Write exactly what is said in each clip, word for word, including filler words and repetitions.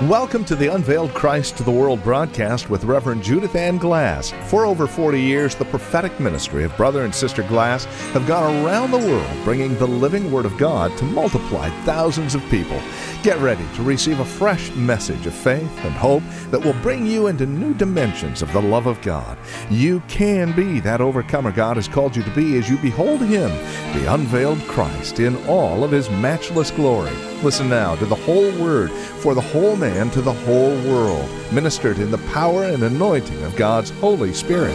Welcome to the Unveiled Christ to the World broadcast with Reverend Judith Ann Glass. For over forty years, the prophetic ministry of Brother and Sister Glass have gone around the world bringing the living Word of God to multiply thousands of people. Get ready to receive a fresh message of faith and hope that will bring you into new dimensions of the love of God. You can be that overcomer God has called you to be as you behold Him, the unveiled Christ, in all of His matchless glory. Listen now to the whole Word for the whole man to the whole world, ministered in the power and anointing of God's Holy Spirit.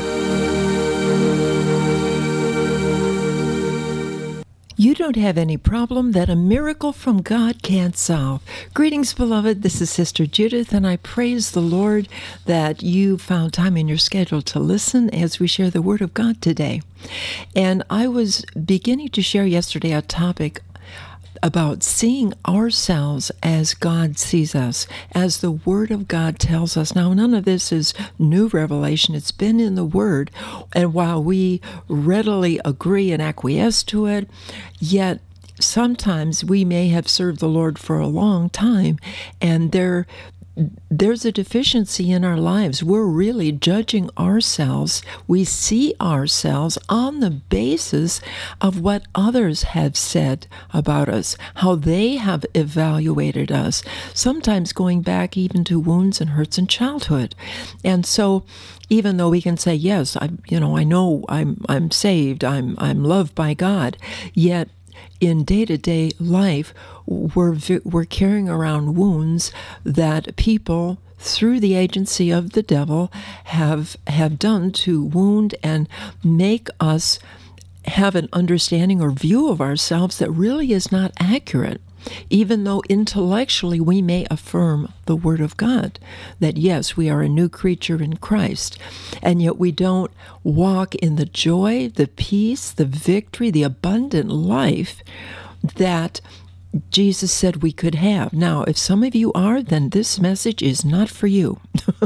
You don't have any problem that a miracle from God can't solve. Greetings, beloved. This is Sister Judith, and I praise the Lord that you found time in your schedule to listen as we share the Word of God today. And I was beginning to share yesterday a topic about seeing ourselves as God sees us, as the Word of God tells us. Now, none of this is new revelation. It's been in the Word, and while we readily agree and acquiesce to it, yet sometimes we may have served the Lord for a long time, and there there's a deficiency in our lives. We're really judging ourselves. We see ourselves on the basis of what others have said about us, how they have evaluated us, sometimes going back even to wounds and hurts in childhood. And so even though we can say, yes, I, you know, I know I'm I'm saved, I'm I'm loved by God, yet in day-to-day life, we're, we're carrying around wounds that people, through the agency of the devil, have have done to wound and make us have an understanding or view of ourselves that really is not accurate, even though intellectually we may affirm the Word of God, that yes, we are a new creature in Christ, and yet we don't walk in the joy, the peace, the victory, the abundant life that Jesus said we could have. Now, if some of you are, then this message is not for you.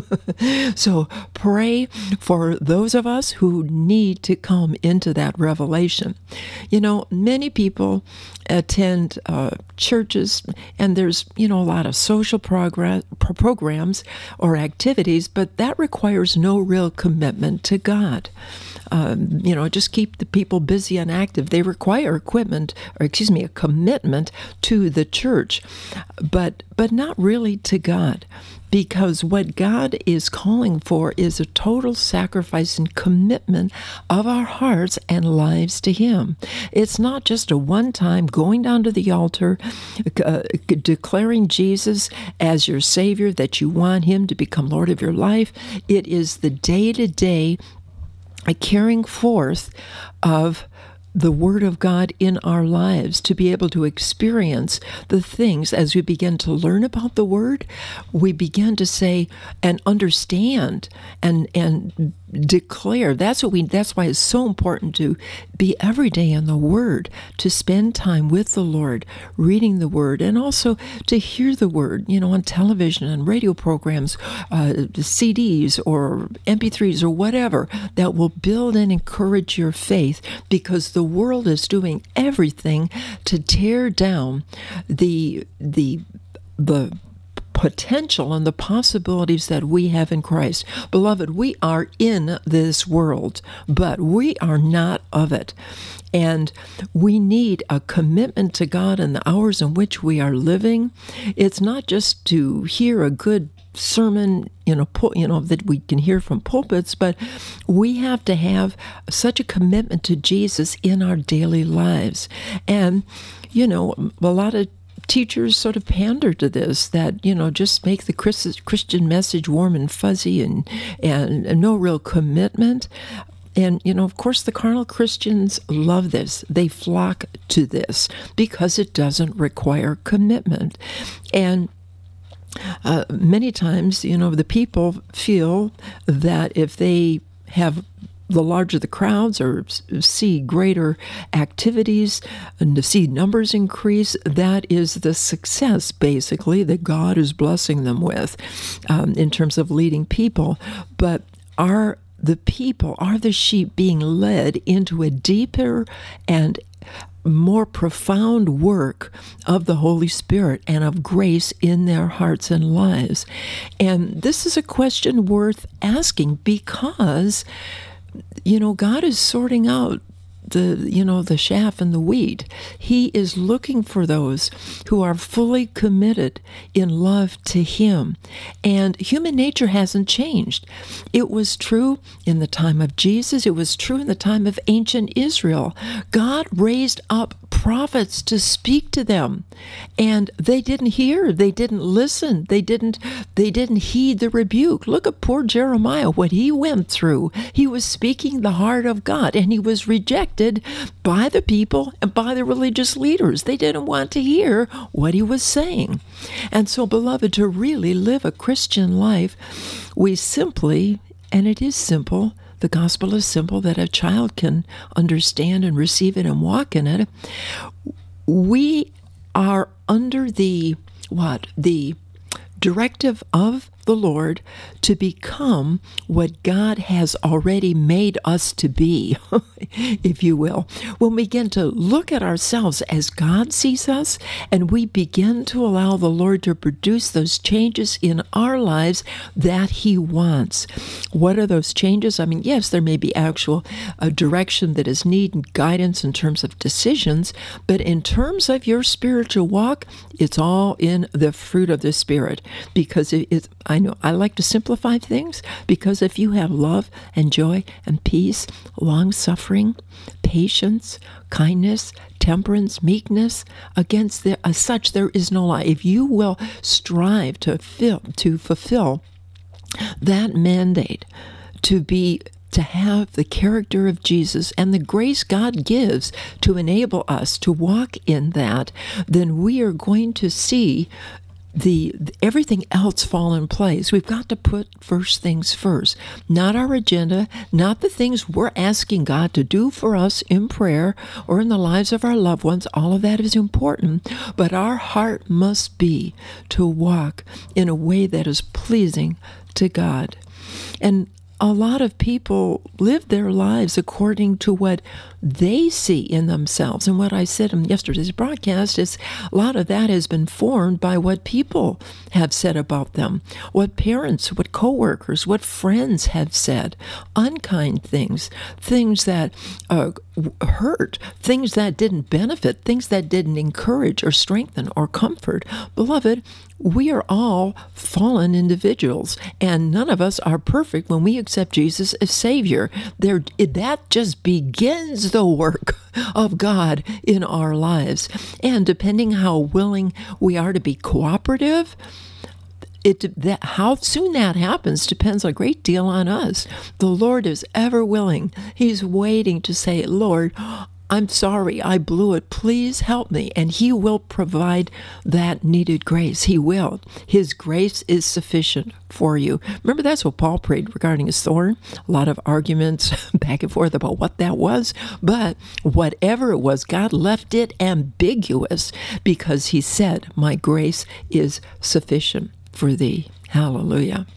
So pray for those of us who need to come into that revelation. You know, many people attend uh, churches, and there's, you know, a lot of social progress, programs or activities, but that requires no real commitment to God. Um, you know, just keep the people busy and active. They require equipment, or excuse me, a commitment to the church, but but not really to God. Because what God is calling for is a total sacrifice and commitment of our hearts and lives to Him. It's not just a one-time going down to the altar, uh, declaring Jesus as your Savior, that you want Him to become Lord of your life. It is the day-to-day carrying forth of the Word of God in our lives, to be able to experience the things as we begin to learn about the Word. We begin to say and understand and and declare. That's what we. That's why it's so important to be every day in the Word, to spend time with the Lord, reading the Word, and also to hear the Word. You know, on television and radio programs, uh, C Ds or M P threes or whatever that will build and encourage your faith, because the world is doing everything to tear down the the the potential and the possibilities that we have in Christ. Beloved, we are in this world, but we are not of it. And we need a commitment to God in the hours in which we are living. It's not just to hear a good sermon, you know, you know, that we can hear from pulpits, but we have to have such a commitment to Jesus in our daily lives. And, you know, a lot of teachers sort of pander to this, that, you know, just make the Christian message warm and fuzzy and, and no real commitment. And, you know, of course, the carnal Christians love this. They flock to this because it doesn't require commitment. And uh, many times, you know, the people feel that if they have the larger the crowds, or see greater activities and to see numbers increase, that is the success, basically, that God is blessing them with um, in terms of leading people. But are the people, are the sheep being led into a deeper and more profound work of the Holy Spirit and of grace in their hearts and lives. And this is a question worth asking because, you know, God is sorting out the, you know, the chaff and the wheat. He is looking for those who are fully committed in love to Him. And human nature hasn't changed. It was true in the time of Jesus. It was true in the time of ancient Israel. God raised up prophets to speak to them, and they didn't hear. They didn't listen. They didn't, they didn't heed the rebuke. Look at poor Jeremiah, what he went through. He was speaking the heart of God, and he was rejected by the people and by the religious leaders. They didn't want to hear what he was saying. And so, beloved, to really live a Christian life, we simply, and it is simple, the gospel is simple, that a child can understand and receive it and walk in it. We are under the, what? The directive of the Lord to become what God has already made us to be, if you will. When we begin to look at ourselves as God sees us, and we begin to allow the Lord to produce those changes in our lives that He wants. What are those changes? I mean, yes, there may be actual uh, direction that is needed, guidance in terms of decisions, but in terms of your spiritual walk, it's all in the fruit of the Spirit, because it, it I know I like to simplify things, because if you have love and joy and peace, long-suffering, patience, kindness, temperance, meekness, against the, as such there is no lie. If you will strive to fill, to fulfill that mandate, to be to have the character of Jesus and the grace God gives to enable us to walk in that, then we are going to see the everything else fall in place. We've got to put first things first, not our agenda, not the things we're asking God to do for us in prayer or in the lives of our loved ones. All of that is important, but our heart must be to walk in a way that is pleasing to God. And a lot of people live their lives according to what they see in themselves. And what I said in yesterday's broadcast is a lot of that has been formed by what people have said about them, what parents, what coworkers, what friends have said, unkind things, things that uh, hurt, things that didn't benefit, things that didn't encourage or strengthen or comfort. Beloved, we are all fallen individuals, and none of us are perfect when we accept Jesus as Savior. There, that just begins the work of God in our lives. And depending how willing we are to be cooperative, It, that, how soon that happens depends a great deal on us. The Lord is ever willing. He's waiting to say, Lord, I'm sorry, I blew it. Please help me. And He will provide that needed grace. He will. His grace is sufficient for you. Remember, that's what Paul prayed regarding his thorn. A lot of arguments back and forth about what that was. But whatever it was, God left it ambiguous because He said, my grace is sufficient for thee. Hallelujah.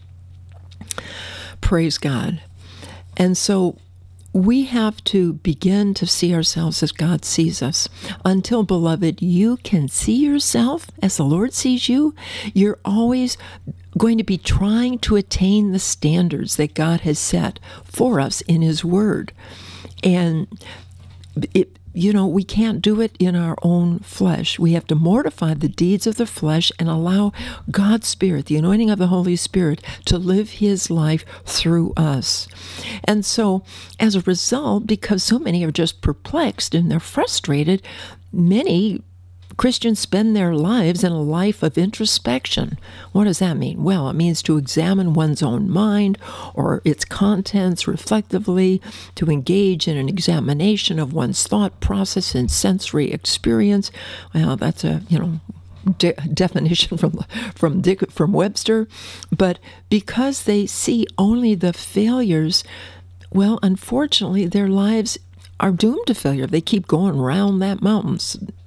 Praise God. And so we have to begin to see ourselves as God sees us. Until, beloved, you can see yourself as the Lord sees you, you're always going to be trying to attain the standards that God has set for us in His Word. And it You know, we can't do it in our own flesh. We have to mortify the deeds of the flesh and allow God's Spirit, the anointing of the Holy Spirit, to live His life through us. And so, as a result, because so many are just perplexed and they're frustrated, many Christians spend their lives in a life of introspection. What does that mean? Well, it means to examine one's own mind or its contents reflectively, to engage in an examination of one's thought process and sensory experience. Well, that's a, you know, De- definition from from Dick, from Webster. But because they see only the failures, well, unfortunately, their lives are doomed to failure. They keep going round that mountain.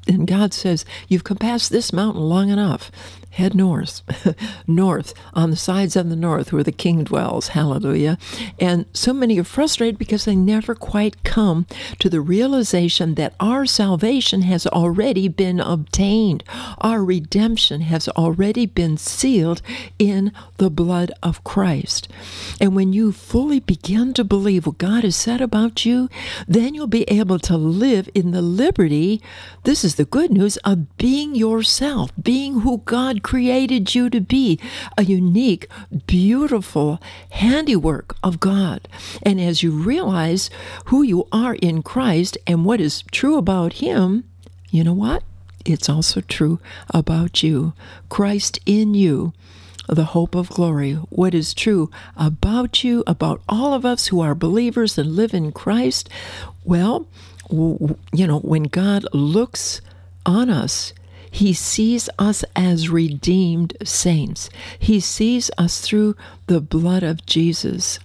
And God says, you've come past this mountain long enough. Head north, north, on the sides of the north where the King dwells. Hallelujah. And so many are frustrated because they never quite come to the realization that our salvation has already been obtained. Our redemption has already been sealed in the blood of Christ. And when you fully begin to believe what God has said about you, then you'll be able to live in the liberty, this is the good news, of being yourself, being who God created you to be, a unique, beautiful handiwork of God. And as you realize who you are in Christ and what is true about Him, you know what? It's also true about you. Christ in you, the hope of glory. What is true about you, about all of us who are believers and live in Christ? Well, you know, when God looks on us, He sees us as redeemed saints. He sees us through the blood of Jesus.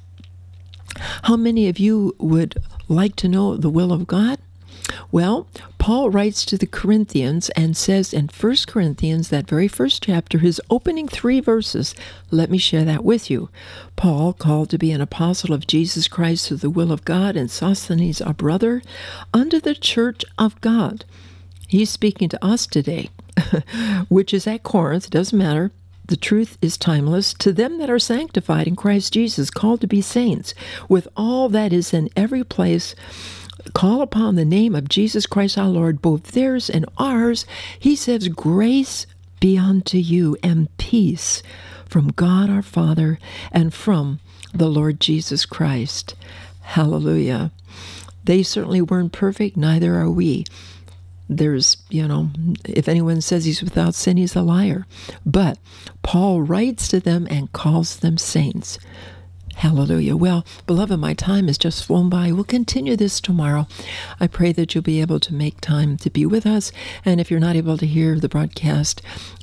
How many of you would like to know the will of God? Well, Paul writes to the Corinthians and says in First Corinthians, that very first chapter, his opening three verses, let me share that with you. Paul, called to be an apostle of Jesus Christ through the will of God, and Sosthenes, a brother, unto the church of God. He's speaking to us today, which is at Corinth, doesn't matter. The truth is timeless. To them that are sanctified in Christ Jesus, called to be saints, with all that is in every place, call upon the name of Jesus Christ our Lord, both theirs and ours. He says, grace be unto you and peace from God our Father and from the Lord Jesus Christ. Hallelujah. They certainly weren't perfect, neither are we. There's, you know, if anyone says he's without sin, he's a liar. But Paul writes to them and calls them saints. Hallelujah. Well, beloved, my time has just flown by. We'll continue this tomorrow. I pray that you'll be able to make time to be with us. And if you're not able to hear the broadcast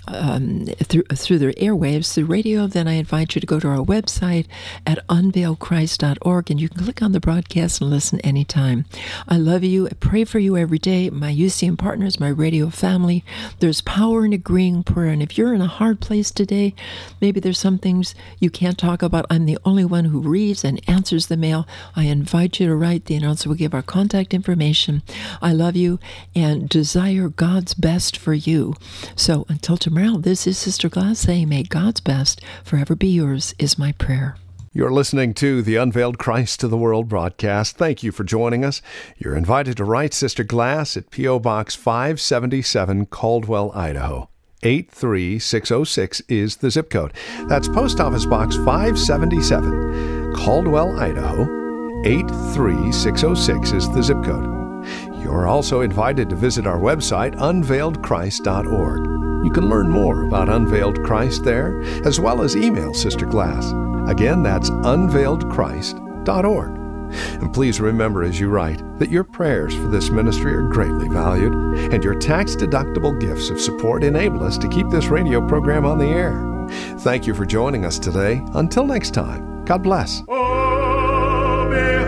um, through through the airwaves, through radio, then I invite you to go to our website at unveiled christ dot org, and you can click on the broadcast and listen anytime. I love you. I pray for you every day. My U C M partners, my radio family. There's power in agreeing prayer. And if you're in a hard place today, maybe there's some things you can't talk about. I'm the only one who reads and answers the mail. I invite you to write. The announcer will give our contact information. I love you and desire God's best for you. So until tomorrow, this is Sister Glass saying, may God's best forever be yours, is my prayer. You're listening to the Unveiled Christ to the World broadcast. Thank you for joining us. You're invited to write Sister Glass at P O. Box five seventy-seven, Caldwell, Idaho. eight three six oh six is the zip code. That's Post Office Box five seventy-seven, Caldwell, Idaho. eight three six oh six is the zip code. You're also invited to visit our website, unveiled christ dot org. You can learn more about Unveiled Christ there, as well as email Sister Glass. Again, that's unveiled christ dot org. And please remember as you write that your prayers for this ministry are greatly valued, and your tax-deductible gifts of support enable us to keep this radio program on the air. Thank you for joining us today. Until next time, God bless. Oh,